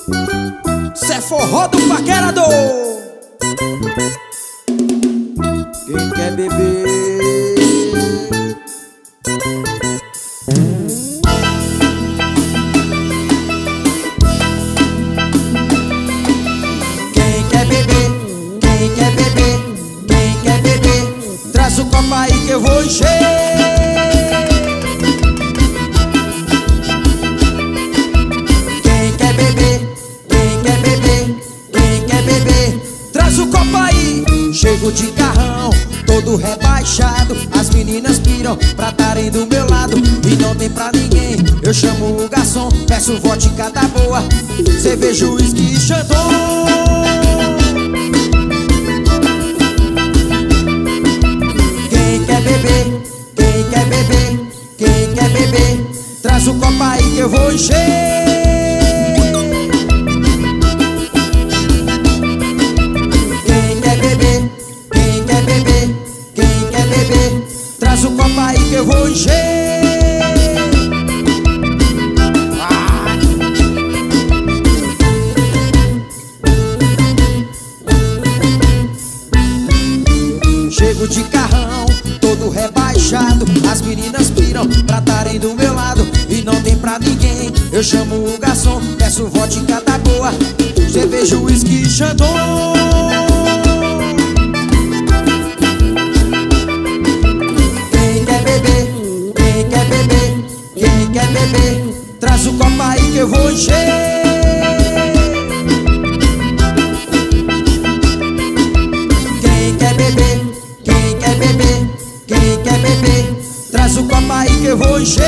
Cê é forró do paquerador. Quem quer beber? Quem quer beber? Quem quer beber? Quem quer beber? Traz o copo aí que eu vou encher. Quem quer beber? Quem quer beber? Quem quer beber? Traz o copo aí. Chego de carrão, todo rebaixado. As meninas piram pra estarem do meu lado. E não tem pra ninguém, eu chamo o garçom. Peço vodka da boa, cerveja, uísque e Chandon. Quem quer beber? Quem quer beber? Quem quer beber? Traz o copo aí que eu vou encher. Quem quer beber? Quem quer beber? Quem quer beber? Traz o copo aí que eu vou encher. Chego de carrão, todo rebaixado. As meninas piram pra estarem do meu lado. E não tem pra ninguém, eu chamo o garçom. Peço vodka da boa, cerveja, uísque e Chandon. Quem quer beber? Quem quer beber? Quem quer beber? Traz o copo aí que eu vou encher. Quem quer beber? Quem quer beber? Quem quer beber? Traz o copo aí que eu vou encher.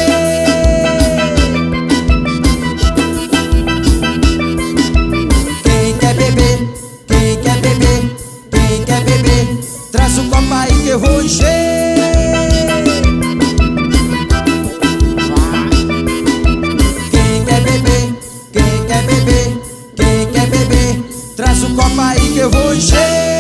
Quem quer beber? Quem quer beber? Quem quer beber? Traz o copo aí que eu vou encher. Quem quer beber? Quem quer beber? Quem quer beber? Traz o copo aí que eu vou encher.